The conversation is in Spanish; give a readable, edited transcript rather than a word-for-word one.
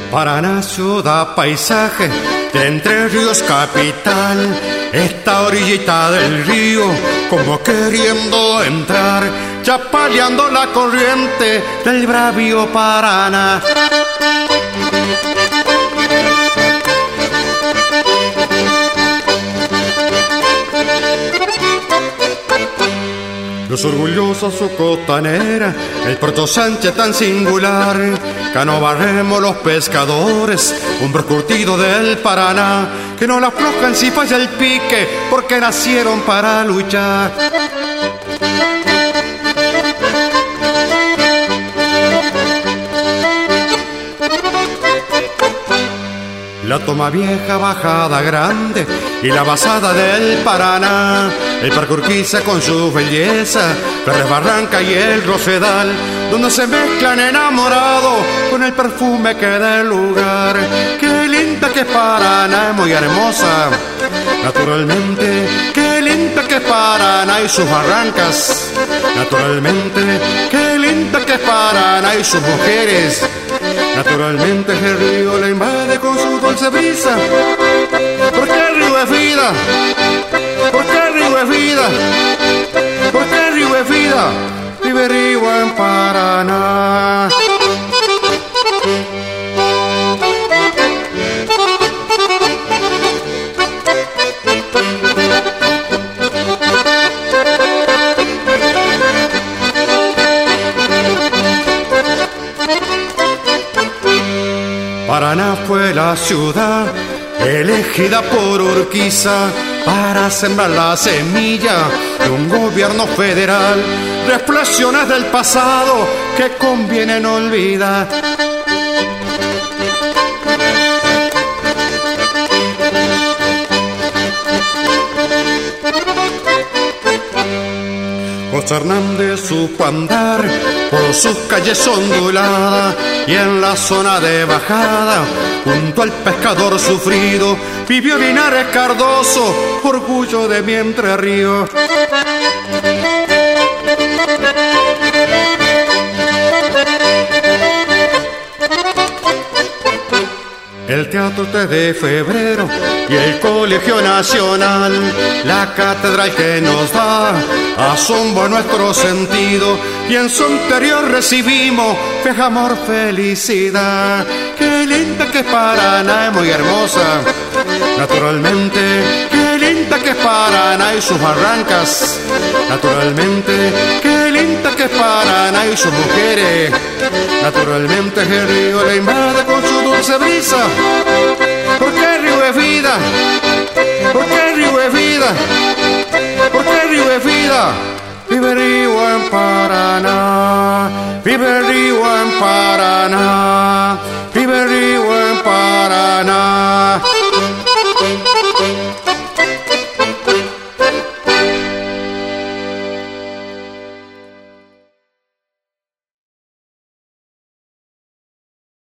Paraná, ciudad, paisaje de Entre Ríos capital. Esta orillita del río como queriendo entrar, chapaleando la corriente del bravío Paraná. Los orgullosos su costanera, el Puerto Sánchez tan singular, cano barremos los pescadores, hombros curtidos del Paraná, que no la aflojan si falla el pique, porque nacieron para luchar. La Toma Vieja, Bajada Grande y la Basada del Paraná, el Parque Urquiza con su belleza, Ferres Barranca y el Rosedal, donde se mezclan enamorados con el perfume que da el lugar. Qué linda que es Paraná, es muy hermosa, naturalmente. Qué linda que es Paraná y sus barrancas, naturalmente. Qué linda que es Paraná y sus mujeres, naturalmente. El río la invade con su dulce brisa, porque el río es vida, porque el río es vida, porque el río es vida, vive río en Paraná. Paraná fue la ciudad elegida por Urquiza para sembrar la semilla de un gobierno federal. Reflexiones del pasado que conviene no olvidar. José Hernández supo andar por sus calles onduladas y en la zona de bajada, junto al pescador sufrido, vivió Linares Cardoso, orgullo de mi Entre Ríos. El Teatro 3 de Febrero y el Colegio Nacional, la catedral que nos da asombro a nuestro sentido, y en su interior recibimos fe, amor, felicidad. Qué linda que es Paraná, es muy hermosa, naturalmente. Qué linda que es Paraná y sus barrancas, naturalmente. Qué linda que es Paraná y sus mujeres, naturalmente. El río la invade con su dulce brisa, porque el río es vida, porque el río es vida, porque el río es vida. Vive río en Paraná, vive río en Paraná, vive río en Paraná.